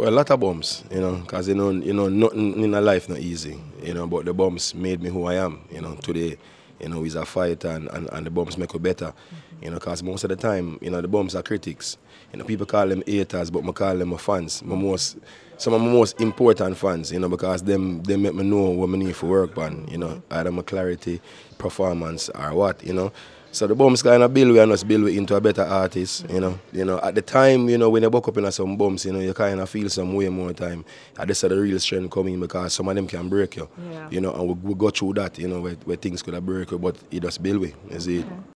Well, a lot of bumps, because nothing in a life not easy, But the bumps made me who I am, today. Is a fight and the bumps make you better, because most of the time, the bumps are critics. People call them haters, but I call them my fans. Some of my most important fans, because them make me know what I need for work on, either my clarity, performance, or what, So the bumps kind of build we and us build we into a better artist, At the time, when you buck up in some bumps, you kind of feel some way more time. And this is the real strength coming because some of them can break you, Yeah. And we go through that, where things could have break you, but it just build we, you see.